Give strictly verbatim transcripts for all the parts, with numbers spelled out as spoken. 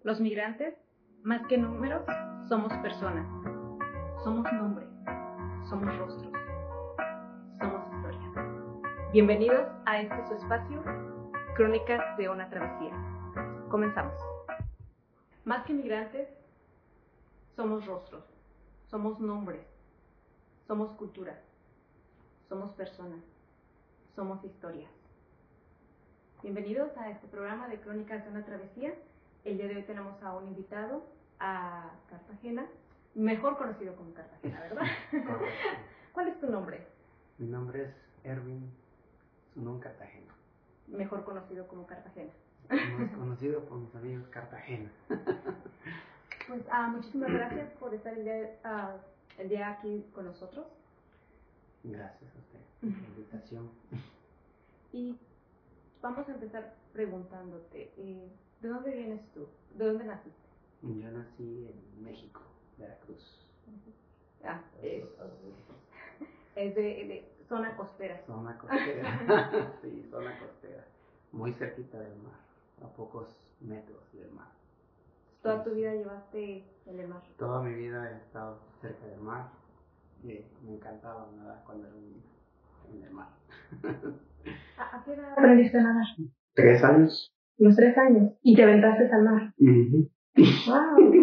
Los migrantes, más que números, somos personas. Somos nombres, somos rostros, somos historias. Bienvenidos a este su espacio, Crónicas de una Travesía. Comenzamos. Más que migrantes, somos rostros, somos nombres, somos cultura, somos personas, somos historias. Bienvenidos a este programa de Crónicas de una Travesía. El día de hoy tenemos a un invitado a Cartagena, mejor conocido como Cartagena, ¿verdad? ¿Cuál es tu nombre? Mi nombre es Erwin Sunun Cartagena. Mejor conocido como Cartagena. Más conocido por mis amigos Cartagena. Pues ah, muchísimas gracias por estar el día, ah, el día aquí con nosotros. Gracias a usted por la invitación. Y vamos a empezar preguntándote, eh, ¿de dónde vienes tú? ¿De dónde naciste? Yo nací en México, Veracruz. Ah, es, es de, de zona costera. Zona costera. Sí, zona costera. Muy cerquita del mar, a pocos metros del mar. ¿Toda tu vida llevaste en el mar? Toda mi vida he estado cerca del mar. Eh, me encantaba nadar cuando era un niño en el mar. ¿A, ¿A qué edad aprendiste a nadar? Tres años. Los tres años. ¿Y te aventaste al mar? Uh-huh. ¡Wow!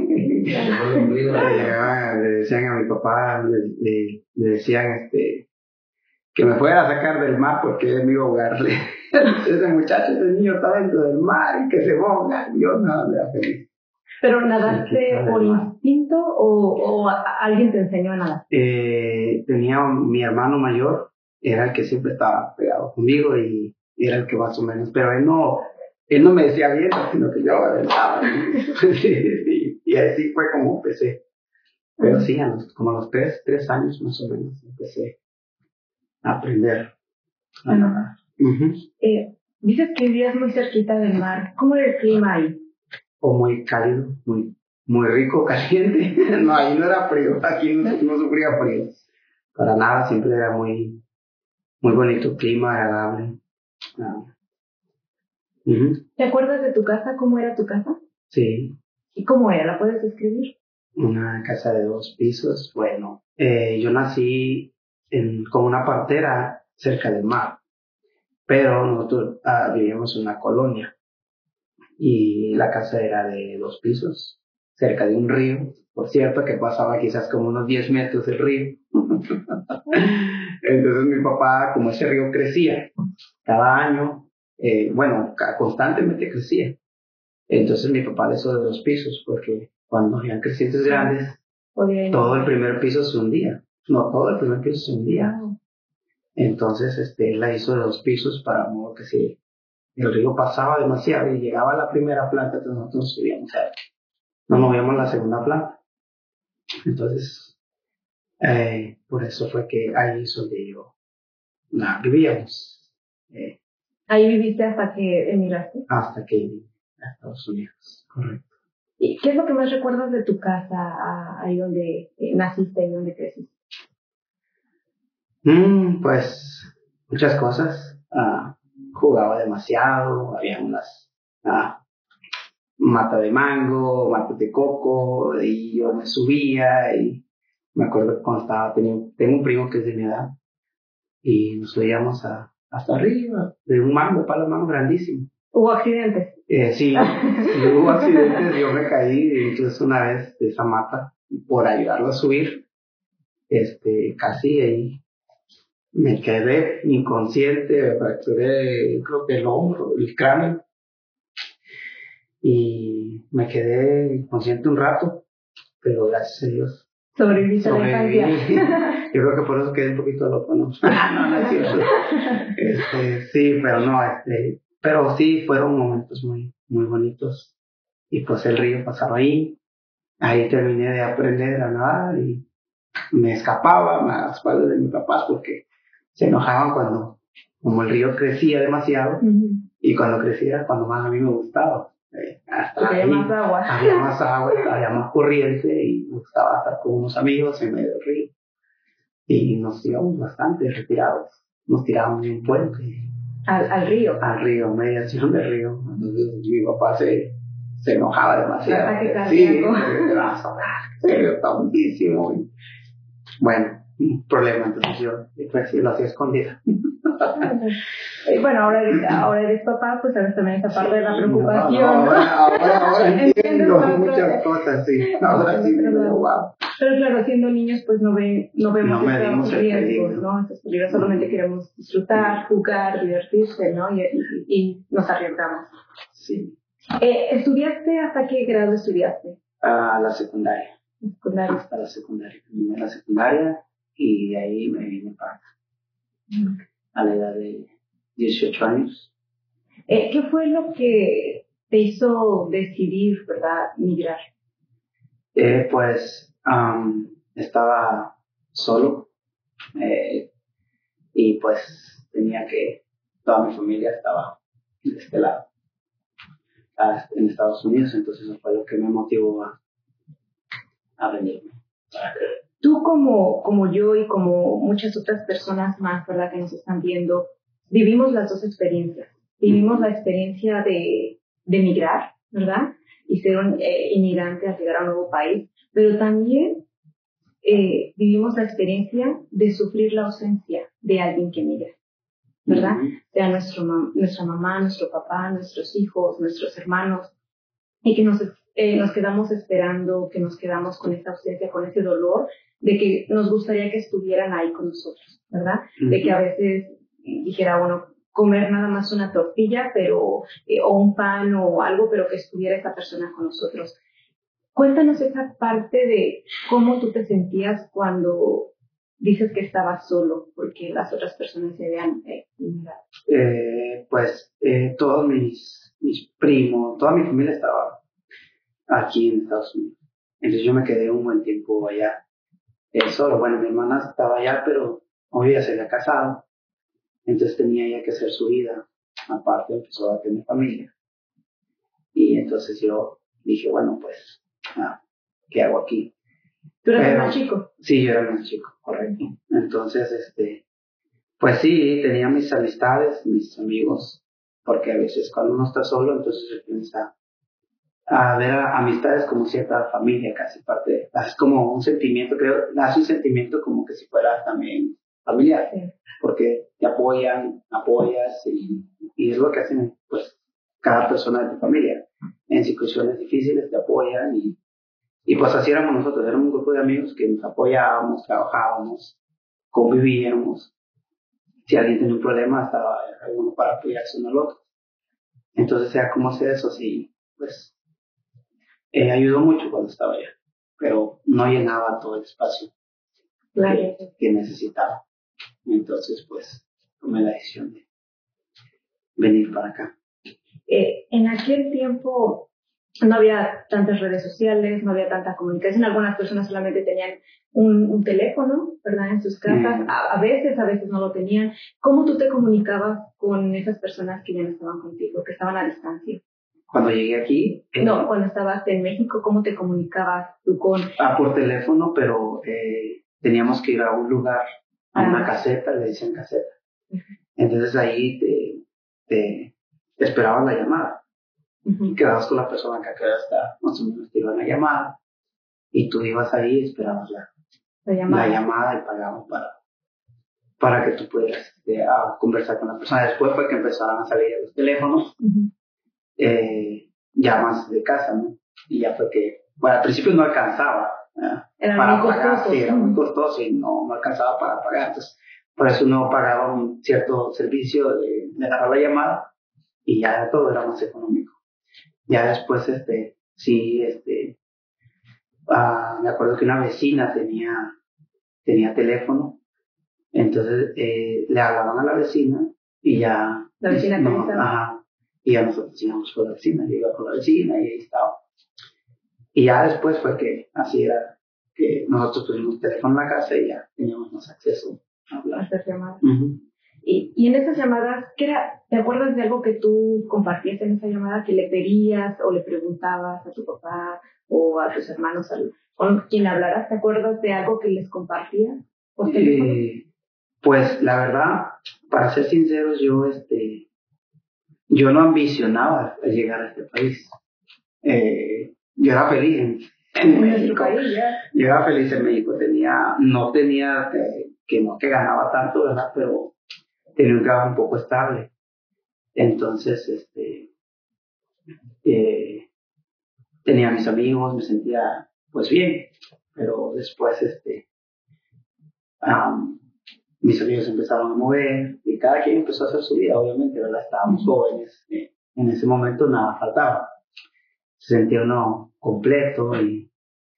Le decían a mi papá, le, le, le decían este, que me fuera a sacar del mar porque él me iba a ahogarle. Ese muchacho, ese niño está dentro del mar y que se ahoga. Yo no, le era feliz. ¿Pero nadaste por instinto o, o a, a alguien te enseñó a nadar? Eh, tenía mi hermano mayor, era el que siempre estaba pegado conmigo y era el que más o menos, pero él no, él no me decía bien, sino que yo aventaba. y, y así fue como empecé. Pero sí, a los, como a los tres, tres años más o menos empecé a aprender a nadar. Uh-huh. Eh, dices que vivías muy cerquita del mar. ¿Cómo era el clima ahí? O muy cálido, muy, muy rico, caliente. No, ahí no era frío, aquí no, no sufría frío. Para nada, siempre era muy, muy bonito, clima agradable. Ah. Uh-huh. ¿Te acuerdas de tu casa? ¿Cómo era tu casa? Sí. ¿Y cómo era? ¿La puedes describir? Una casa de dos pisos. Bueno, eh, yo nací en, con una partera cerca del mar, pero nosotros ah, vivíamos en una colonia y la casa era de dos pisos, cerca de un río. Por cierto, que pasaba quizás como unos diez metros del río. Entonces mi papá, como ese río crecía cada año, eh, bueno, constantemente crecía. Entonces mi papá le hizo de dos pisos, porque cuando habían crecientes grandes, todo el primer piso se hundía. No, todo el primer piso se hundía. Entonces este, él la hizo de dos pisos para modo que si el río pasaba demasiado y llegaba a la primera planta, entonces nosotros nos subíamos a, no movíamos a la segunda planta. Entonces, eh, por eso fue que ahí es donde yo nah, vivíamos. Eh, ¿Ahí viviste hasta que emigraste? Hasta que vine a Estados Unidos, correcto. ¿Y qué es lo que más recuerdas de tu casa, ahí donde eh, naciste y donde creciste? Mm, pues muchas cosas. Uh, jugaba demasiado, había unas uh, mata de mango, matas de coco, y yo me subía y me acuerdo que cuando estaba, tenía, tengo un primo que es de mi edad y nos subíamos a, hasta arriba de un mango, palo de mango grandísimo. ¿Hubo accidentes? Eh, sí, sí, hubo accidentes, yo me caí incluso una vez de esa mata por ayudarlo a subir, este, casi ahí me quedé inconsciente, me fracturé creo que el hombro, el cráneo y me quedé inconsciente un rato, pero gracias a Dios sobreviviste a la infancia. Yo creo que por eso quedé un poquito loco, ¿no? No, no es cierto. Este, sí, pero no, este, pero sí fueron momentos muy, muy bonitos. Y pues el río pasaba ahí, ahí terminé de aprender a nadar y me escapaba a las espaldas de mis papás porque se enojaban cuando, como el río crecía demasiado, uh-huh. Y cuando crecía, cuando más a mí me gustaba. Eh, hasta había ahí, más agua. Había más agua, había más corriente y me gustaba estar con unos amigos en medio del río. Y nos íbamos bastante retirados, nos tirábamos de un puente. ¿Al, al río? Al río, mediación del río. Entonces mi papá se, se enojaba demasiado. Ataque cardíaco. Sí, me vas a hablar, en serio, está muchísimo. Y, bueno, un problema, entonces yo pues, sí, lo hacía escondida. Y bueno, ahora eres, ahora eres papá, pues sabes también esa parte sí, de la preocupación. No, no, ahora, ahora, ahora entiendo muchas otro, cosas, sí. Ahora sí me digo, wow. Pero claro, siendo niños, pues no, ve, no vemos no estos riesgos, ¿no? Estos peligros, solamente queremos disfrutar, jugar, divertirse, ¿no? Y, y, y nos arriesgamos. Sí. Eh, ¿Estudiaste hasta qué grado estudiaste? A la secundaria. Secundaria. Hasta la secundaria. Terminé la secundaria y de ahí me vine para acá. Mm. A la edad de dieciocho años. Eh, ¿Qué fue lo que te hizo decidir, verdad, migrar? Eh, pues um, estaba solo eh, y pues tenía que, toda mi familia estaba de este lado, en Estados Unidos, entonces eso fue lo que me motivó a, a venirme. Tú como, como yo y como muchas otras personas más, ¿verdad?, que nos están viendo, vivimos las dos experiencias. Vivimos la experiencia de, de migrar, ¿verdad? Y ser un eh, inmigrante al llegar a un nuevo país, pero también eh, vivimos la experiencia de sufrir la ausencia de alguien que migra, ¿verdad? Uh-huh. Sea nuestro, nuestra mamá, nuestro papá, nuestros hijos, nuestros hermanos, y que nos, eh, nos quedamos esperando, que nos quedamos con esa ausencia, con ese dolor, de que nos gustaría que estuvieran ahí con nosotros, ¿verdad? Uh-huh. De que a veces dijera, bueno, comer nada más una tortilla, pero eh, o un pan o algo, pero que estuviera esa persona con nosotros. Cuéntanos esa parte de cómo tú te sentías cuando dices que estabas solo, porque las otras personas se vean eh, eh, pues eh, todos mis, mis primos, toda mi familia estaba aquí en Estados Unidos. Entonces yo me quedé un buen tiempo allá eh, solo. Bueno, mi hermana estaba allá, pero hoy ya se había casado. Entonces tenía ella que hacer su vida. Aparte empezó a tener familia. Y entonces yo dije, bueno, pues, ah, ¿qué hago aquí? ¿Tú eras el más chico? Sí, yo era el más chico, correcto. Entonces, este, pues sí, tenía mis amistades, mis amigos, porque a veces cuando uno está solo, entonces se piensa a ver a amistades como cierta familia, casi parte, es como un sentimiento, creo, hace un sentimiento como que si fuera también familiar, sí. Porque te apoyan, apoyas y, y es lo que hacen, pues, cada persona de tu familia. En situaciones difíciles te apoyan y, y pues así éramos nosotros, éramos un grupo de amigos que nos apoyábamos, trabajábamos, convivíamos. Si alguien tenía un problema, estaba uno para apoyarse uno al otro. Entonces, sea como sea eso, sí, pues, eh, ayudó mucho cuando estaba allá, pero no llenaba todo el espacio claro. que, que necesitaba. Entonces, pues, tomé la decisión de venir para acá. Eh, en aquel tiempo no había tantas redes sociales, no había tanta comunicación. Algunas personas solamente tenían un, un teléfono, ¿verdad?, en sus casas. Mm. A, a veces, a veces no lo tenían. ¿Cómo tú te comunicabas con esas personas que ya no estaban contigo, que estaban a distancia? Cuando llegué aquí... Eh, no, cuando estabas en México, ¿cómo te comunicabas tú con...? Ah, por teléfono, pero eh, teníamos que ir a un lugar, a ah. una caseta, le decían caseta. Uh-huh. Entonces ahí te, te, te esperaban la llamada. Uh-huh. Quedabas con la persona que acá está, más o menos te iban a llamar, y tú ibas ahí y esperabas la, la, llamada. la llamada y pagaban para, para que tú pudieras este, a conversar con la persona. Después fue que empezaron a salir los teléfonos, uh-huh. eh, llamas de casa, ¿no? Y ya fue que, bueno, al principio no alcanzaba ¿eh? Era para muy pagar, costoso. Sí, era muy costoso y no, no alcanzaba para pagar. Entonces, por eso uno pagaba un cierto servicio de, de agarrar la llamada y ya todo era más económico. Ya después, este, sí, este, uh, me acuerdo que una vecina tenía, tenía teléfono, entonces eh, le hablaban a la vecina y ya... La vecina no, que ajá, y ya nosotros íbamos con la vecina, yo iba con la vecina y ahí estaba. Y ya después fue que así era, que nosotros tuvimos teléfono en la casa y ya teníamos más acceso a hablar. A hacer llamadas. Uh-huh. Y, y en esas llamadas, ¿qué era? ¿Te acuerdas de algo que tú compartías en esa llamada, que le pedías o le preguntabas a tu papá o a tus hermanos, al, con quien hablaras? ¿Te acuerdas de algo que les compartías por teléfono? Eh, pues la verdad, para ser sinceros, yo este, yo no ambicionaba llegar a este país. eh, yo era feliz en, en En nuestro México. país, ya. Yo era feliz en México, tenía, no tenía, eh, que no que ganaba tanto, ¿verdad? Pero tenía un trabajo un poco estable. Entonces, este, eh, tenía mis amigos, me sentía, pues, bien. Pero después, este, um, mis amigos empezaron a mover y cada quien empezó a hacer su vida, obviamente, ¿verdad? Estábamos jóvenes, eh, en ese momento nada faltaba. Se sentía uno completo y,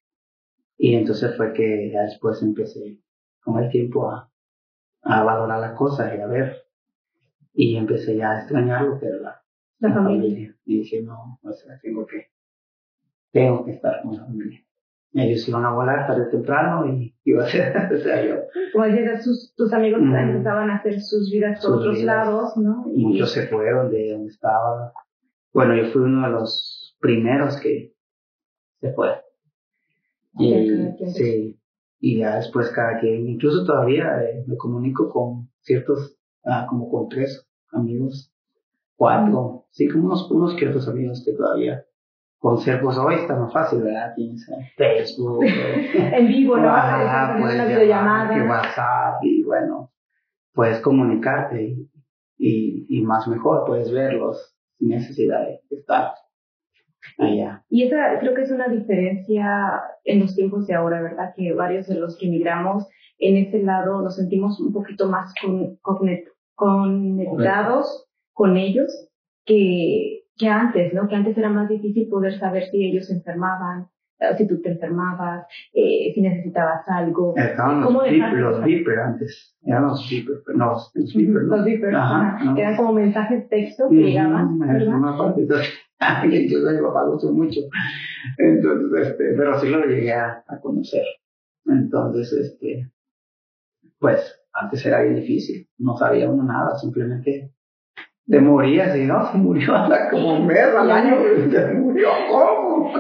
y entonces fue que ya después empecé con el tiempo a, a valorar las cosas y a ver, y empecé ya a extrañar lo que era la, La la familia. familia. Y dije, no, o sea, tengo que, tengo que estar con la familia. Ellos iban a volar tarde o temprano y iba a ser, o sea, yo. Como decías, sus, tus amigos Mm. empezaban a hacer sus vidas por Sus otros vidas. lados, ¿no? Y Muchos se fueron de donde estaba. Bueno, yo fui uno de los primeros que se fue. ya Y cada quien sí, y ya después cada quien, incluso todavía eh, me comunico con ciertos, ah, como con tres amigos, cuatro, sí, como unos, unos que otros amigos que todavía conservo. Pues hoy está más fácil, ¿verdad? Tienes eh, Facebook, eh, en vivo, ¿no? WhatsApp, Hacer puedes una llamar, videollamada. que WhatsApp, y bueno, puedes comunicarte y, y, y más mejor, puedes verlos sin necesidad de estar allá. Y esa creo que es una diferencia en los tiempos de ahora, ¿verdad? Que varios de los que emigramos en ese lado nos sentimos un poquito más con, conect, conectados con ellos que, que antes, ¿no? Que antes era más difícil poder saber si ellos se enfermaban, eh, si tú te enfermabas, eh, si necesitabas algo. Estaban ¿Cómo los beep, dejaste los eso? beeper antes, eran los beeper, pero no, los beeper, ¿no? Los beepers, Ajá, ajá, ¿no? que eran como mensajes texto que Ujú, llegaban, es ¿verdad? una parte, entonces, yo de mi papá lo uso mucho, entonces, este, pero sí lo llegué a, a conocer, entonces, este, pues, antes era bien difícil, no sabía uno nada, simplemente te morías y no, se murió hasta como un mes al año, se murió, ¿cómo?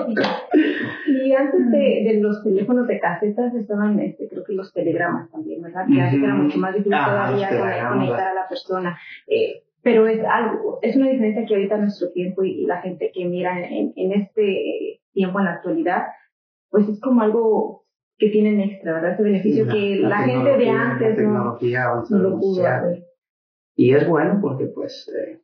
Y antes de, de los teléfonos de casetas estaban, este, creo que los telegramas también, ¿verdad? Que antes era mucho más difícil Ah, todavía los con- telegramas. conectar a la persona. Eh, pero es algo, es una diferencia que ahorita nuestro tiempo y, y la gente que mira en, en este tiempo, en la actualidad, pues es como algo que tienen extra, ¿verdad? Ese beneficio La, que la la gente de tecnología, antes la no, tecnología avanzó no lo pudo demasiado. hacer. Y es bueno porque, pues, eh,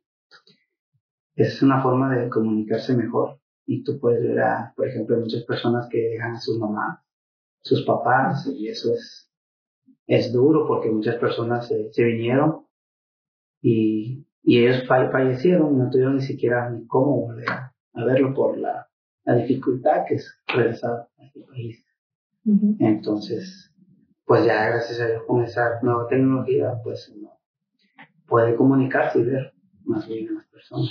es una forma de comunicarse mejor. Y tú puedes ver a, por ejemplo, muchas personas que dejan a sus mamás, sus papás, y eso es, es duro porque muchas personas eh, se vinieron y, y ellos fa- fallecieron y no tuvieron ni siquiera ni cómo volver a, a verlo por la, la dificultad que es regresar a este país. Uh-huh. Entonces, pues ya gracias a Dios con esa nueva tecnología, pues uno puede comunicarse y ver más bien a las personas.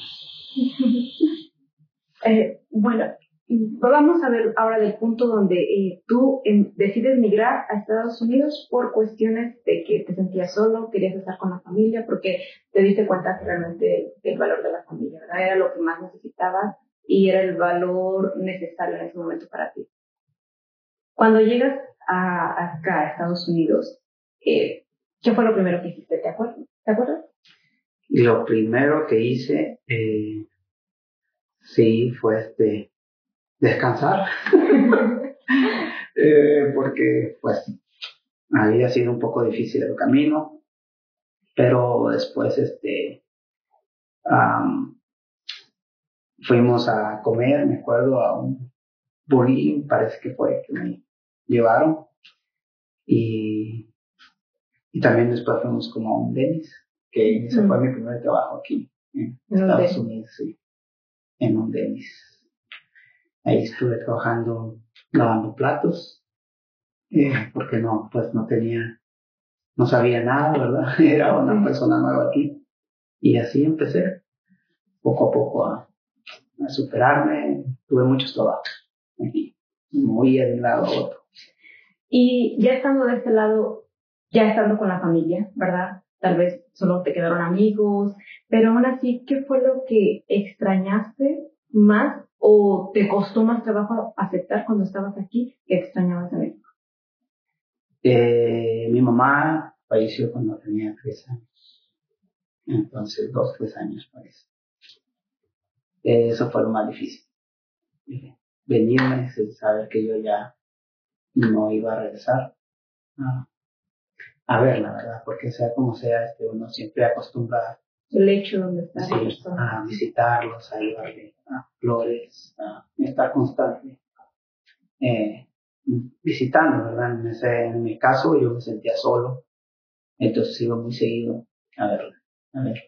Eh, bueno, vamos a ver ahora del punto donde eh, tú eh, decides migrar a Estados Unidos por cuestiones de que te sentías solo, querías estar con la familia, porque te diste cuenta que realmente el valor de la familia, ¿verdad? Era lo que más necesitabas y era el valor necesario en ese momento para ti. Cuando llegas a, acá a Estados Unidos, eh, ¿qué fue lo primero que hiciste? ¿Te acuerdas? ¿Te acuerdas? Y lo primero que hice, eh, sí, fue este, descansar, eh, porque pues había sido un poco difícil el camino, pero después este, um, fuimos a comer, me acuerdo, a un Burger, parece que fue que me llevaron, y, y también después fuimos como a un Denny's, que ese mm. fue mi primer trabajo aquí en Estados Unidos, sí, en un Denny's. Ahí estuve trabajando lavando platos, eh, porque no, pues no tenía, no sabía nada, ¿verdad? Era una persona nueva aquí. Y así empecé, poco a poco, a, a superarme. Tuve muchos trabajos aquí, me movía de un lado a otro. Y ya estando de este lado, ya estando con la familia, ¿verdad? Tal vez solo te quedaron amigos, pero aún así, ¿qué fue lo que extrañaste más o te costó más trabajo aceptar cuando estabas aquí que extrañabas de México? Eh, mi mamá falleció cuando tenía tres años, entonces dos, tres años parece. Eh, eso fue lo más difícil. eh, venirme, sin saber que yo ya no iba a regresar a, a verla, ¿verdad? Porque sea como sea, este, uno siempre acostumbra el hecho donde está sí, la persona. a visitarlos, a llevarle a flores, a estar constante eh, visitando, ¿verdad? En, ese, en mi caso yo me sentía solo, entonces iba muy seguido a verla, a verla.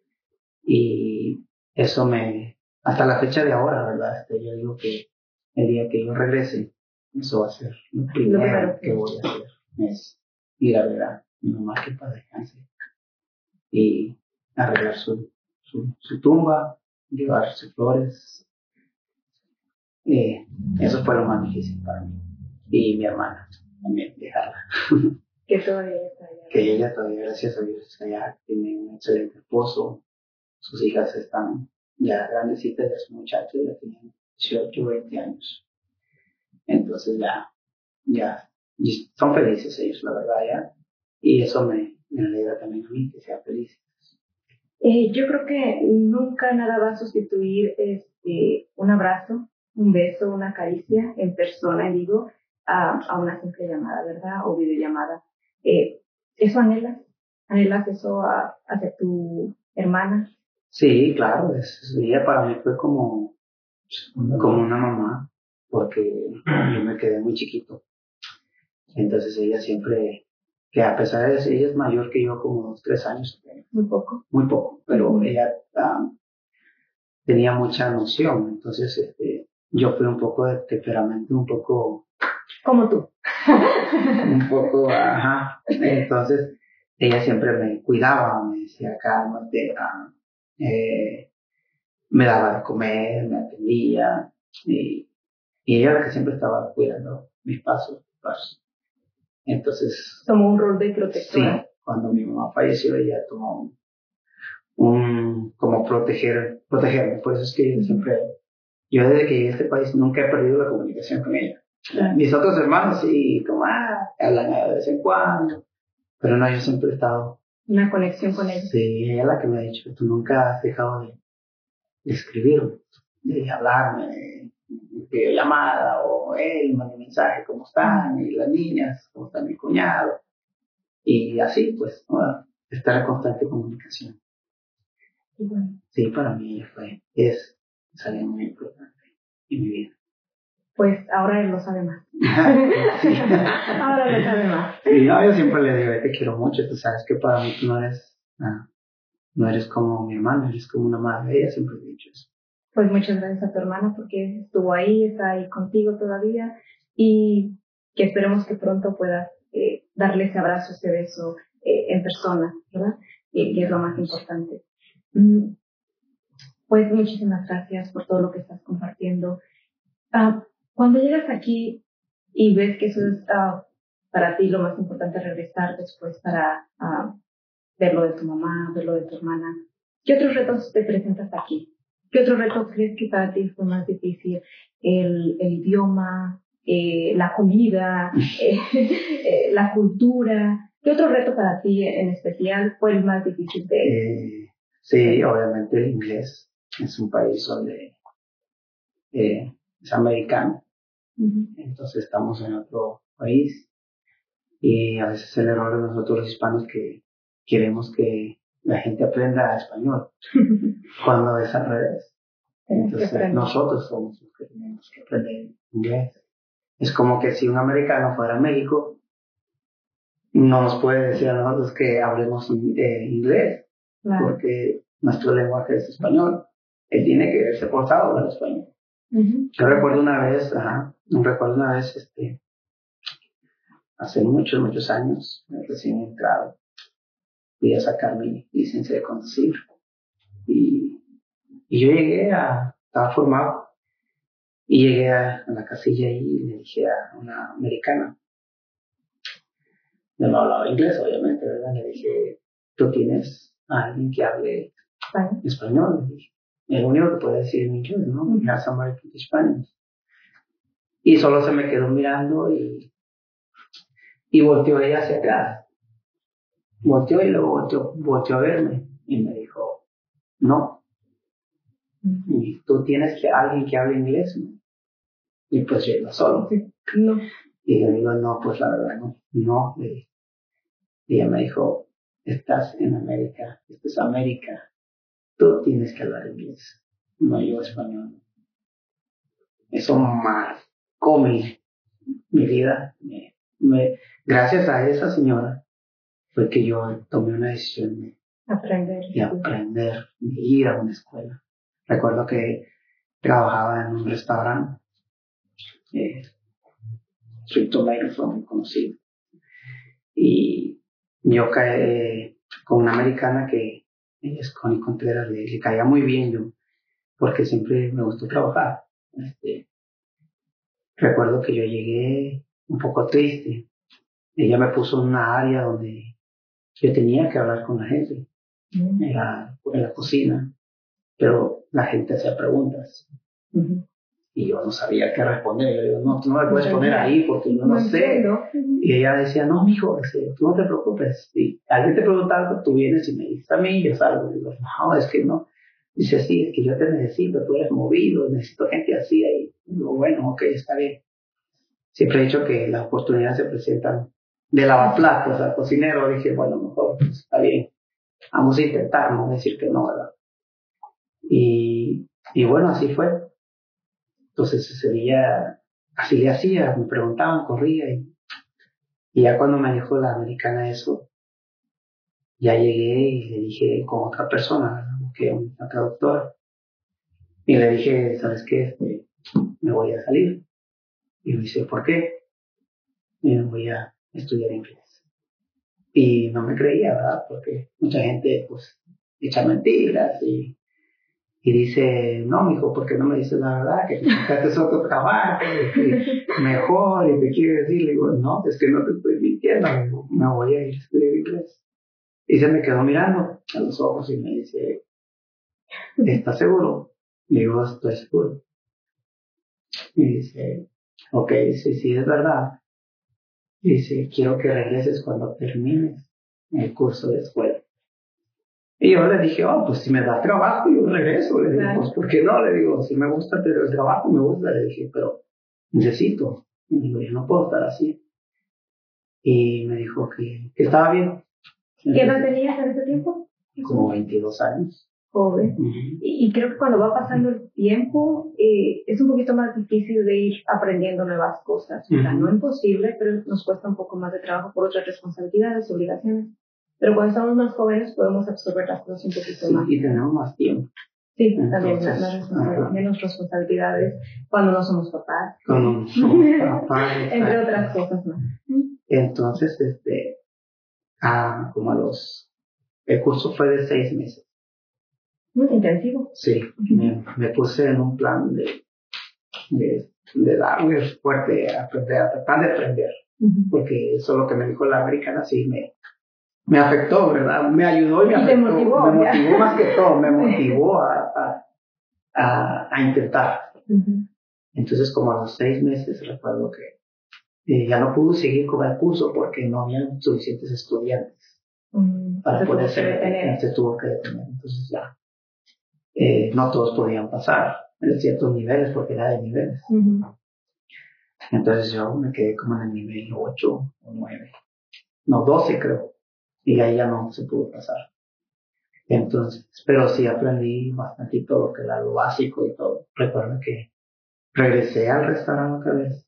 Y eso me, hasta la fecha de ahora, ¿verdad? Este, yo digo que el día que yo regrese, eso va a ser lo primero que voy a hacer, es ir a ver a mi mamá que para descansar y arreglar su, su, su tumba, llevar sus flores. Eh, eso fue lo más difícil para mí. Y mi hermana también, dejarla. Que todavía está allá. Que ella todavía, gracias a Dios, está allá, tiene un excelente esposo. Sus hijas están ya grandecitas, ya son muchachos, ya tienen dieciocho, veinte años. Entonces ya, ya, son felices ellos, la verdad, ya. Y eso me, me alegra también a mí, que sean felices. Eh, yo creo que nunca nada va a sustituir este, un abrazo, un beso, una caricia en persona, en vivo, a, a una simple llamada, ¿verdad? O videollamada. Eh, ¿Eso anhelas? ¿Anhelas eso a, hacia tu hermana? Sí, claro, es, ella para mí fue como, como una mamá, porque yo me quedé muy chiquito. Entonces ella siempre, que a pesar de ser ella es mayor que yo como dos, tres años, Muy poco. muy poco, pero Uh-huh. ella um, tenía mucha noción. Entonces este, yo fui un poco de temperamento, un poco... Como tú. un poco, ajá. Entonces ella siempre me cuidaba, me decía, cálmate, uh, eh, me daba de comer, me atendía, y, y ella era la que siempre estaba cuidando mis pasos, mis pasos. Entonces... Tomó un rol de protectora. Sí, cuando mi mamá falleció, ella tomó un, un como proteger, protegerme. Por eso es que yo siempre, yo desde que llegué a este país nunca he perdido la comunicación con ella. Claro. Mis otros hermanos sí, como, ah, hablan de vez en cuando, pero no, yo siempre he estado. Una conexión con ella. Sí, ella es la que me ha dicho, tú nunca has dejado de, de escribirme, de hablarme, de, de llamada, o hey, manda un mensaje, ¿cómo están? Y las niñas, ¿cómo está mi cuñado? Y así, pues, ¿no? Estar en constante comunicación. Bueno. Sí, para mí fue, es, es algo muy importante en mi vida. Pues ahora él lo sabe más. Sí. Ahora lo sabe más. Sí, no, yo siempre le digo, te quiero mucho, tú sabes que para mí tú no eres, no, no eres como mi hermana, eres como una madre, ella siempre ha dicho eso. Pues muchas gracias a tu hermana porque estuvo ahí, está ahí contigo todavía y que esperemos que pronto puedas eh, darle ese abrazo, ese beso eh, en persona, ¿verdad? Eh, que es lo más importante. Mm, pues muchísimas gracias por todo lo que estás compartiendo. Uh, cuando llegas aquí y ves que eso es uh, para ti lo más importante, regresar después para uh, ver lo de tu mamá, ver lo de tu hermana, ¿qué otros retos te presentas aquí? ¿Qué otro reto crees que para ti fue más difícil? El, el idioma, eh, la comida, eh, eh, la cultura. ¿Qué otro reto para ti en especial fue el más difícil de eh, Sí, obviamente el inglés. Es un país donde eh, es americano. Uh-huh. Entonces estamos en otro país y a veces el error de nosotros los hispanos que queremos que la gente aprenda español cuando es al revés. Entonces nosotros somos los que tenemos que aprender inglés. Es como que si un americano fuera a México, no nos puede decir a nosotros que hablemos eh, inglés, claro, porque nuestro lenguaje es español. Él tiene que verse forzado a hablar español. Uh-huh. Yo recuerdo una vez, ajá, recuerdo una vez, este, hace muchos, muchos años, recién entrado, fui a sacar mi licencia de conducir y, y yo llegué a, estaba formado y llegué a, a la casilla y le dije a una americana, yo no hablaba inglés obviamente, ¿verdad? Le dije, ¿tú tienes a alguien que hable español? español? Le dije, el único que puede decir en inglés, ¿no? Uh-huh. Ya somebody speak Spanish. Y solo se me quedó mirando y, y volteó ella hacia atrás. Volteó y luego volteó, volteó a verme y me dijo, no. Uh-huh. Y tú tienes que alguien que hable inglés, ¿no? Y pues yo iba solo. Sí. No. Y le digo, no, pues la verdad no, no. Le dije. Y ella me dijo, estás en América, esto es América, tú tienes que hablar inglés, no yo español. Eso marcó mi, mi vida. Me, me, gracias a esa señora fue que yo tomé una decisión de aprender, de aprender, de ir a una escuela. Recuerdo que trabajaba en un restaurante, eh, Sweet Tomato fue muy conocido. Y yo caí con una americana que ella es Connie Contreras, le, le caía muy bien yo, porque siempre me gustó trabajar. Este, recuerdo que yo llegué un poco triste. Ella me puso en una área donde yo tenía que hablar con la gente, mm. era en la cocina, pero la gente hacía preguntas. Mm-hmm. Y yo no sabía qué responder. Yo digo, no, tú no me puedes poner ahí porque yo no, no sé. Y ella decía, no, mijo, tú no te preocupes. Si alguien te pregunta algo, tú vienes y me dices a mí, yo salgo. Y digo, no, es que no. Dice, sí, es que yo te necesito, tú eres movido, necesito gente así. Y digo, bueno, ok, está bien. Siempre he dicho que las oportunidades se presentan de lavaplatos al cocinero. Dije, bueno, mejor, pues, está bien. Vamos a intentar, no decir que no, ¿verdad? Y, y bueno, así fue. Entonces ese día así le hacía, me preguntaban, corría y, y ya cuando me dijo la americana eso, ya llegué y le dije con otra persona, que una traductora, y le dije, ¿sabes qué? Este, me voy a salir. Y me dice, ¿por qué? Y me voy a estudiar inglés. Y no me creía, ¿verdad? Porque mucha gente pues echa mentiras y Y dice, no, mijo, ¿por qué no me dices la verdad? Que te buscaste otro trabajo, que mejor, y te quiere decir, le digo, no, es que no te estoy mintiendo, le digo, me voy a ir a estudiar inglés. Y se me quedó mirando a los ojos y me dice, ¿estás seguro? Le digo, estoy seguro. Y dice, ok, dice, sí, es verdad. Dice, quiero que regreses cuando termines el curso de escuela. Y yo le dije, oh, pues si me da trabajo, yo regreso. Le digo, claro. Pues ¿por qué no? Le digo, si me gusta el trabajo, me gusta. Le dije, pero necesito. Y digo, yo no puedo estar así. Y me dijo que, que estaba bien. ¿Qué edad tenías en ese tiempo? Como veintidós años. Joven. Uh-huh. y, y creo que cuando va pasando el tiempo, eh, es un poquito más difícil de ir aprendiendo nuevas cosas. Uh-huh. O sea, no imposible, pero nos cuesta un poco más de trabajo por otras responsabilidades, obligaciones. Pero cuando estamos más jóvenes podemos absorber las cosas un poquito sí, más. Y tenemos más tiempo. Sí, Entonces, también más responsabilidad, menos responsabilidades cuando no somos papás. Cuando no somos papás. Entre otras cosas más. Entonces, este, ah, como a los, el curso fue de seis meses. Muy intensivo. Sí, uh-huh. me, me puse en un plan de, de, de darme fuerte a aprender, a tratar de aprender. Uh-huh. Porque eso es lo que me dijo la americana, sí, me, me afectó, ¿verdad? Me ayudó y me y afectó. Te motivó, me motivó más que todo, me motivó a, a, a, a intentar. Uh-huh. Entonces, como a los seis meses, recuerdo que eh, ya no pude seguir con el curso porque no habían suficientes estudiantes uh-huh. para se poder tuvo ser, que se tuvo que detener. Entonces, ya, eh, no todos podían pasar en ciertos niveles porque era de niveles. Uh-huh. Entonces, yo me quedé como en el nivel ocho o nueve, no, doce creo. Y ahí ya no se pudo pasar. Entonces, pero sí aprendí bastante todo lo que era lo básico y todo. Recuerdo que regresé al restaurante otra vez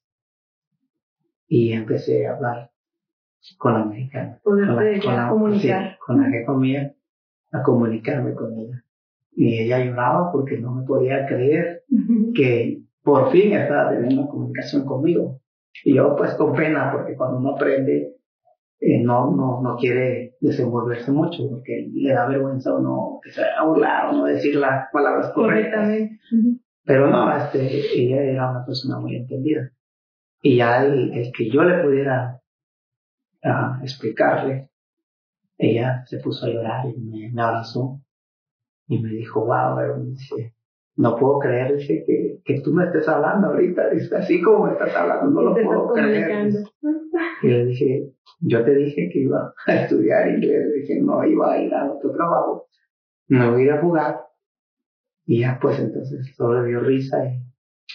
y empecé a hablar con la mexicana. Poder con la, con la, comunicar. Sí, con la jefa mía, a comunicarme con ella. Y ella lloraba porque no me podía creer uh-huh. que por fin estaba teniendo una comunicación conmigo. Y yo pues con pena porque cuando uno aprende Eh, no, no, no quiere desenvolverse mucho porque le da vergüenza o no que se vaya a burlar o no decir las palabras correctas. Uh-huh. Pero no, este, ella era una persona muy entendida. Y ya el, el que yo le pudiera uh, explicarle, ella se puso a llorar y me, me abrazó y me dijo, wow, me dice, no puedo creer dice, que, que tú me estés hablando ahorita, dice, así como me estás hablando, no lo puedo creer. Dice. Y le dije, yo te dije que iba a estudiar inglés, le dije, no iba a ir a otro trabajo, me voy a ir a jugar. Y ya pues entonces solo le dio risa y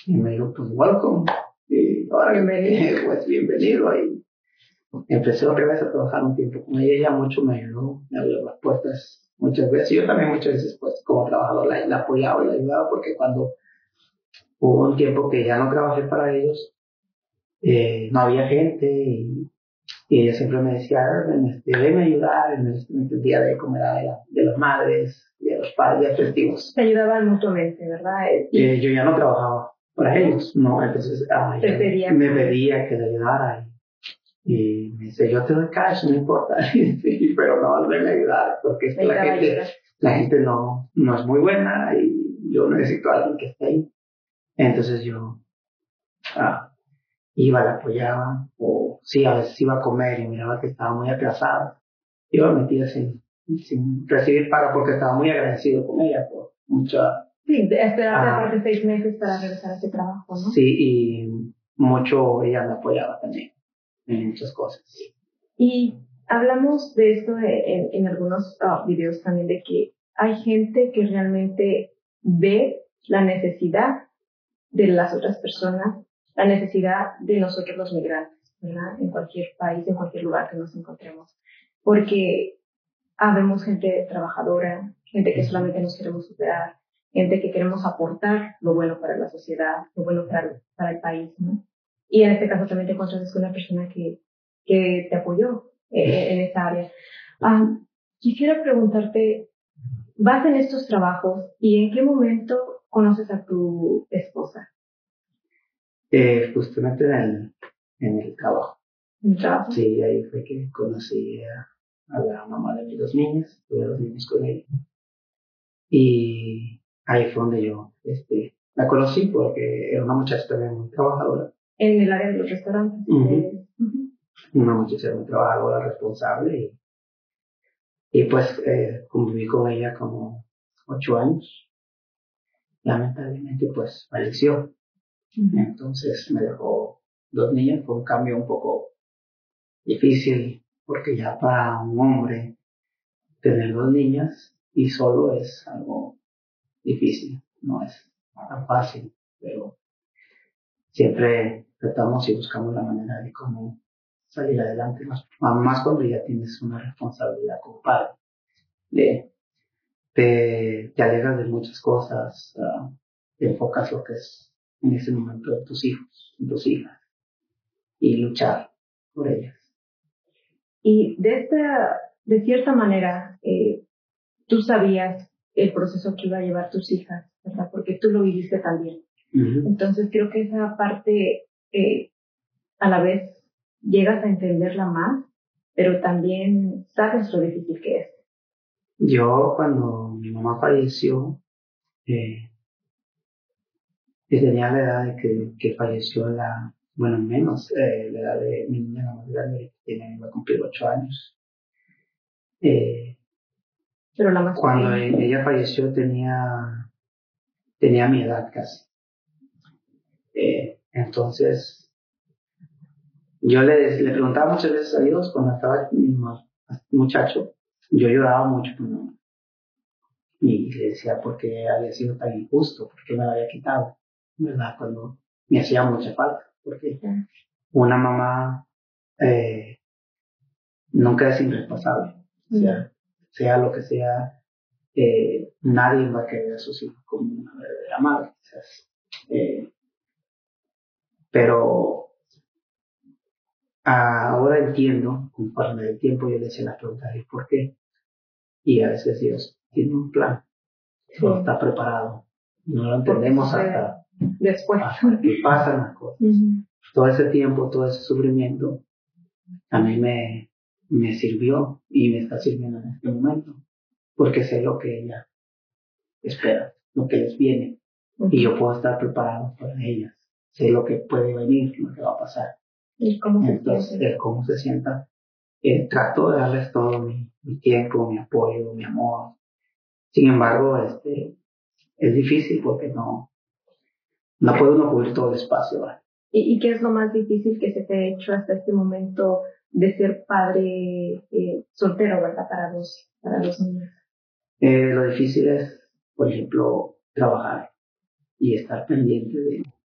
Y me dijo, pues welcome. Y ahora bienvenido, pues bienvenido. Y empecé otra vez a trabajar un tiempo con ella. Ella mucho me ayudó, me abrió las puertas muchas veces. Yo también muchas veces, pues, como trabajador, la, la apoyaba y la ayudaba, porque cuando hubo un tiempo que ya no trabajé para ellos, eh, no había gente y, y ella siempre me decía, este, ven a ayudar en el, en el día de comer de, la, de las madres, de los padres, de festivos. Se ayudaban mutuamente, ¿verdad? Eh, yo ya no trabajaba para ellos, no, entonces ah, Te pedía me pedía que le ayudara y, y me dice, yo te doy cash, no importa, sí, pero no, ven a ayudar, porque es que la gente, la gente no, no es muy buena y yo necesito a alguien que esté ahí. Entonces yo ah, iba, la apoyaba, o sí, a veces iba a comer y miraba que estaba muy atrasada, iba metida sin, sin recibir paga porque estaba muy agradecido con ella por mucha... Sí, esperarte ah, aparte seis meses para regresar a ese trabajo, ¿no? Sí, y mucho ella me apoyaba también en muchas cosas. Y hablamos de esto en, en algunos uh, videos también, de que hay gente que realmente ve la necesidad de las otras personas, la necesidad de nosotros los migrantes, ¿verdad? En cualquier país, en cualquier lugar que nos encontremos. Porque habemos gente trabajadora, gente que solamente nos queremos superar, gente que queremos aportar lo bueno para la sociedad, lo bueno para, para el país, ¿no? Y en este caso también te encuentras con una persona que, que te apoyó eh, en esa área. Um, quisiera preguntarte, ¿vas en estos trabajos y en qué momento conoces a tu esposa? Eh, justamente en el, en el trabajo. ¿En el trabajo? Sí, ahí fue que conocí a, a la mamá de mis dos niños, tuve dos niños con ella. Y ahí fue donde yo este, la conocí, porque era una muchacha también muy trabajadora. En el área de los restaurantes. Uh-huh. Uh-huh. Una muchacha muy trabajadora, responsable. Y, y pues eh, conviví con ella como ocho años. Lamentablemente pues falleció. Uh-huh. Entonces me dejó dos niñas. Fue un cambio un poco difícil, porque ya para un hombre tener dos niñas y solo es algo difícil, no es tan fácil, pero siempre tratamos y buscamos la manera de cómo salir adelante, más, más cuando ya tienes una responsabilidad como padre. De, te, te alejas de muchas cosas, uh, te enfocas lo que es en ese momento de tus hijos, de tus hijas, y luchar por ellas. Y de esta, de cierta manera, eh, tú sabías el proceso que iba a llevar tus hijas, ¿verdad? Porque tú lo viviste también. Uh-huh. Entonces creo que esa parte, eh, a la vez, llegas a entenderla más, pero también sabes lo difícil que es. Yo, cuando mi mamá falleció, eh, tenía la edad de que, que falleció la, bueno, menos, eh, la edad de mi niña más grande, que tiene, va a cumplir ocho años. Eh, Pero la más cuando pequeña. ella falleció tenía, tenía mi edad casi. Eh, entonces, yo le, le preguntaba muchas veces a Dios cuando estaba muchacho, yo lloraba mucho por mi mamá. Y le decía por qué había sido tan injusto, por qué me la había quitado, ¿verdad? Cuando me hacía mucha falta, porque una mamá eh, nunca es irresponsable, o sea, sea lo que sea, eh, nadie va a querer a sus hijos como una verdadera madre, o sea, eh, pero ahora entiendo, conforme el tiempo yo le decía las preguntas, ¿y por qué? Y a veces Dios tiene un plan, sí. No está preparado, no lo entendemos hasta después, hasta que pasan las cosas. Uh-huh. Todo ese tiempo, todo ese sufrimiento, a mí me, me sirvió y me está sirviendo en este momento, porque sé lo que ella espera, lo que les viene, uh-huh. Y yo puedo estar preparado para ellas, sé lo que puede venir, lo que va a pasar. ¿Y cómo Entonces, se siente? cómo se sienta. Eh, trato de darles todo mi, mi tiempo, mi apoyo, mi amor. Sin embargo, este, es difícil porque no, no puede uno cubrir todo el espacio, ¿verdad? ¿Y, ¿Y qué es lo más difícil que se te ha hecho hasta este momento de ser padre eh, soltero, ¿verdad? Para dos, para dos niños. Eh, lo difícil es, por ejemplo, trabajar y estar pendiente de,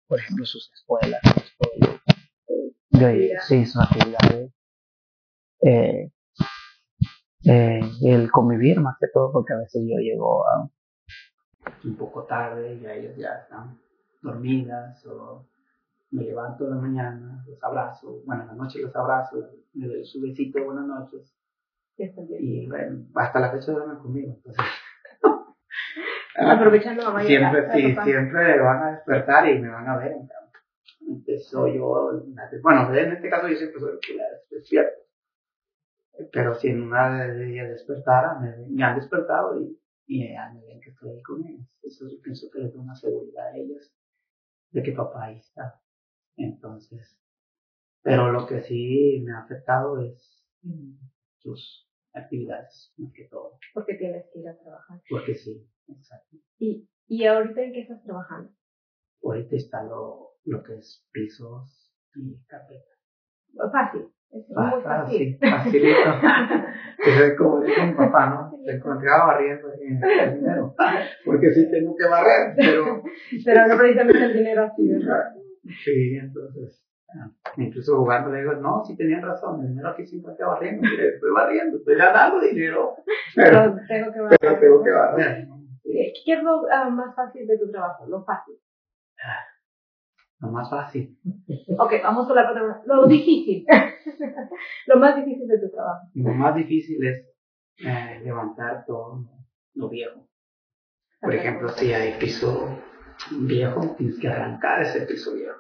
por ejemplo, sus escuelas, sus, de, sí, sus actividades, eh, eh, el convivir más que todo, porque a veces yo llego a, un poco tarde y ya ellas ya están dormidas, o me levanto en la mañana, los abrazo, bueno, en la noche los abrazo, me doy su besito, buenas noches, y bueno, hasta la fecha duermen conmigo, entonces aprovechando la mañana. Siempre, sí, siempre van a despertar y me van a ver. Entonces soy yo, bueno, en este caso yo siempre soy el que la despierto. Pero si en una de ellas despertara, me, me han despertado y, y ya me ven que estoy ahí con ellas. Eso yo pienso que les da una seguridad a ellas de que papá ahí está. Entonces, pero lo que sí me ha afectado es sus actividades, más que todo. Porque tienes que ir a trabajar. Porque sí, exacto. ¿Y, y ahorita en qué estás trabajando? Ahorita está lo, lo que es pisos y carpeta. Fácil, es muy fácil. Fácil, facilito. Es como dice mi papá, ¿no? Te encontraba barriendo en el dinero. Porque sí tengo que barrer, pero... pero no precisamente el dinero así, ¿verdad? Sí, entonces... Incluso jugando le digo, no, sí tenían razón, el dinero aquí siempre está barriendo, estoy barriendo, estoy ganando dinero, pero, pero tengo que barrer. Pero tengo que barrer, ¿no? Sí. ¿Qué es lo uh, más fácil de tu trabajo? Lo fácil. Lo más fácil. Ok, vamos con la parte. Lo difícil. Lo más difícil de tu trabajo. Lo más difícil es eh, levantar todo lo viejo. Por ejemplo, si hay piso viejo, tienes que arrancar ese piso viejo.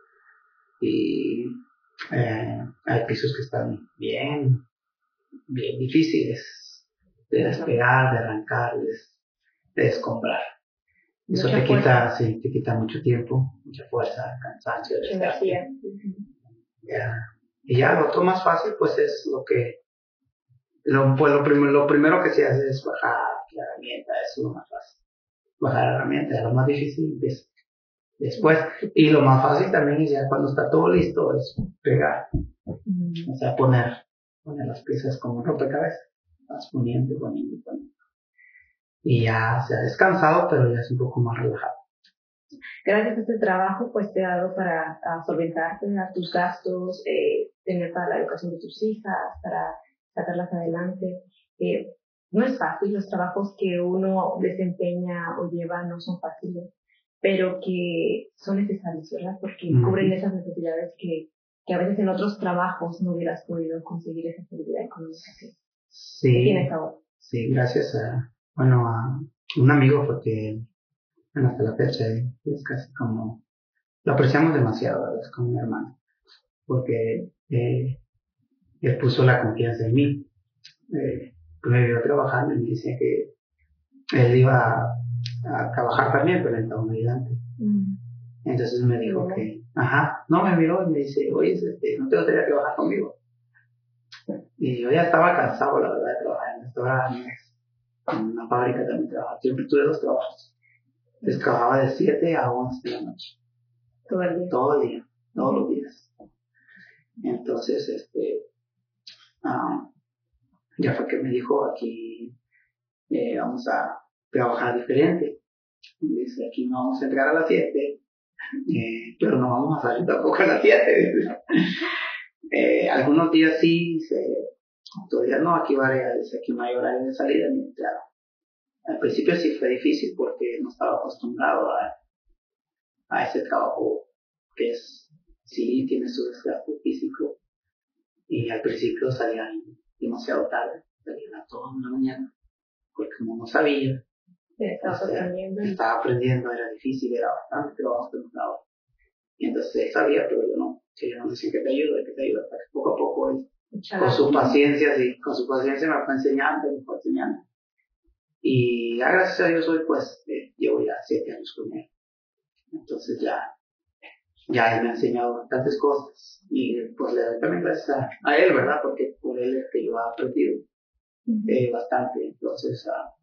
Y eh, hay pisos que están bien, bien difíciles de despegar, de arrancar, de, de escombrar. Eso te quita, sí, te quita mucho tiempo, mucha fuerza, cansancio, energía. Ya. Y ya lo otro más fácil, pues es lo que, lo, pues, lo, prim- lo primero que se hace es bajar la herramienta, eso es lo más fácil. Bajar la herramienta, lo más difícil empieza después. Y lo más fácil también es ya cuando está todo listo, es pegar. Mm. O sea, poner, poner las piezas como un rompecabezas. Vas poniendo y poniendo y poniendo. Y ya se ha descansado, pero ya es un poco más relajado. Gracias a este trabajo, pues te ha dado para uh, solventarte, a tus gastos, eh, tener para la educación de tus hijas, para sacarlas adelante. Eh, no es fácil, los trabajos que uno desempeña o lleva no son fáciles, pero que son necesarios, ¿verdad? Porque mm. cubren esas necesidades que, que a veces en otros trabajos no hubieras podido conseguir esa seguridad económica que, sí, que tienes ahora. Sí, gracias a, bueno, a un amigo fue que hasta la fecha es casi como, lo apreciamos demasiado, es como mi hermano, porque eh, él puso la confianza en mí. Eh, me vio trabajando y me decía que él iba a, a trabajar también, pero en un ayudante. Mm. Entonces me dijo ¿Sí? que, ajá, no, me miró y me dice, oye, este, ¿no te gustaría trabajar conmigo? Y yo ya estaba cansado, la verdad, de trabajar en restaurantes, en una fábrica también trabajaba, siempre tuve dos trabajos. Entonces trabajaba de siete a once de la noche. Todo el día. Todo el día, todos los días. Entonces, este, um, ya fue que me dijo, aquí eh, vamos a trabajar diferente. Dice, aquí no vamos a entrar a las siete, eh, pero no vamos a salir tampoco a las siete. eh, algunos días sí, dice, otros días no, aquí, va, dice, aquí no hay horario de salida ni de entrada. Al principio sí fue difícil porque no estaba acostumbrado a, a ese trabajo que es, sí, tiene su desgaste físico. Y al principio salían demasiado tarde, salían a todas la mañana, porque como no sabía, estaba, o sea, aprendiendo. estaba aprendiendo, era difícil, era bastante trabajo temprano. Y entonces él sabía, pero yo no, que yo no decía que te ayuda, que te ayuda, para que poco a poco él, con su paciencia, sí, con su paciencia me fue enseñando, me fue enseñando. Y ya gracias a Dios hoy pues eh, llevo ya siete años con él. Entonces ya, ya él me ha enseñado bastantes cosas. Y pues le doy también gracias a, a él, ¿verdad? Porque por él es que yo he aprendido eh, bastante. Entonces uh,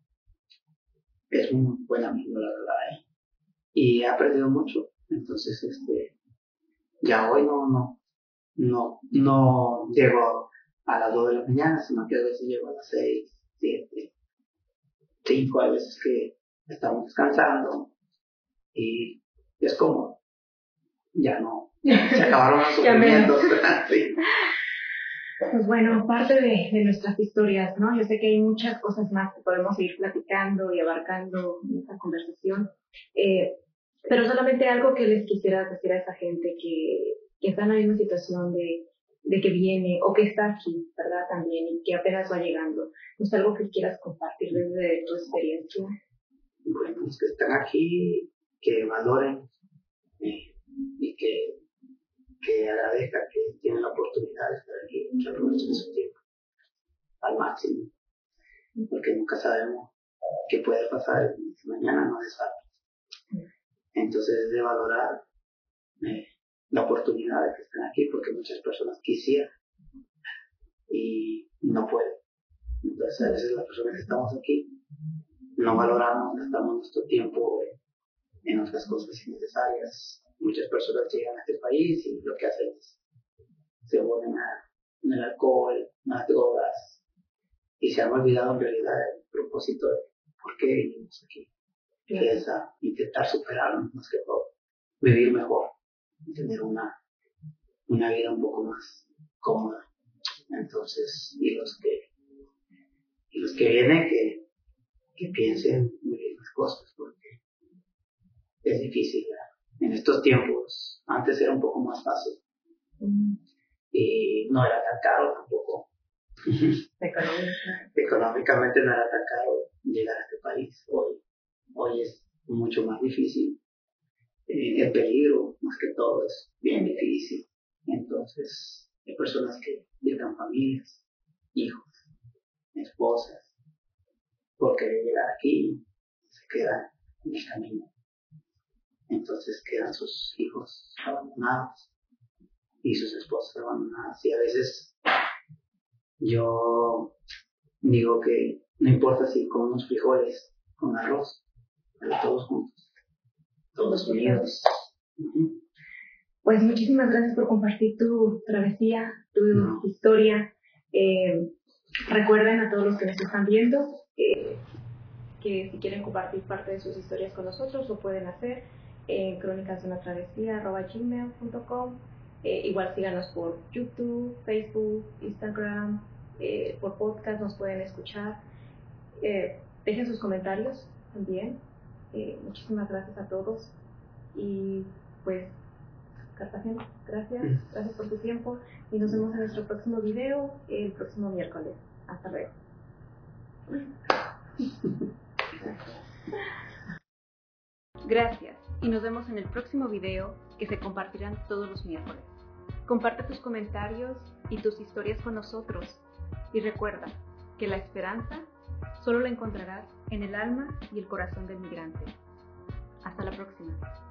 es un buen amigo, la verdad. Eh. Y he aprendido mucho. Entonces, este, ya hoy no, no, no, no llego a las dos de la mañana, sino que a veces llego a las seis, siete, cinco, a veces que estamos descansando y es cómodo. ya no, se acabaron los sufrimientos. Sí. Pues bueno, parte de, de nuestras historias, ¿no? Yo sé que hay muchas cosas más que podemos ir platicando y abarcando en esta conversación, eh, pero solamente algo que les quisiera decir a esa gente que, que está en la misma situación de, de que viene o que está aquí, ¿verdad? También, y que apenas va llegando. ¿Es algo que quieras compartir desde tu experiencia? Bueno, los que están aquí, que valoren eh, y que, que agradezcan que tienen la oportunidad de estar aquí, que aprovechen su tiempo al máximo, porque nunca sabemos qué puede pasar y si mañana no es fácil. Entonces es de valorar eh, la oportunidad de que estén aquí, porque muchas personas quisieran y no pueden. Entonces a veces las personas que estamos aquí no valoramos, gastamos nuestro tiempo en otras cosas innecesarias. Muchas personas llegan a este país y lo que hacen es se ponen en el alcohol, en las drogas, y se han olvidado en realidad el propósito de por qué venimos aquí, que es a intentar superarnos más que todo, vivir mejor, tener una, una vida un poco más cómoda. Entonces, y los que, y los que vienen, que, que piensen muy bien las cosas, porque es difícil, ¿verdad? En estos tiempos, antes era un poco más fácil. Mm. Y no era tan caro tampoco. Económicamente no era tan caro llegar a este país. Hoy, hoy es mucho más difícil. Eh, el peligro, más que todo, es bien difícil. Entonces, hay personas que dejan familias, hijos, esposas, porque llegar aquí se quedan en el camino. Entonces quedan sus hijos abandonados y sus esposas abandonadas. Y a veces yo digo que no importa si comemos frijoles con arroz, pero todos juntos, todos unidos. Uh-huh. Pues muchísimas gracias por compartir tu travesía, tu no. historia. Eh, recuerden a todos los que nos están viendo eh, que si quieren compartir parte de sus historias con nosotros lo pueden hacer en crónicas de una travesía arroba gmail punto com. Eh, igual síganos por YouTube, Facebook, Instagram, eh, por podcast nos pueden escuchar. Eh, dejen sus comentarios también. Eh, muchísimas gracias a todos y pues Cartagena, gracias, gracias por tu tiempo y nos vemos en nuestro próximo video el próximo miércoles. Hasta luego. Gracias y nos vemos en el próximo video que se compartirán todos los miércoles. Comparte tus comentarios y tus historias con nosotros y recuerda que la esperanza solo la encontrarás en el alma y el corazón del migrante. Hasta la próxima.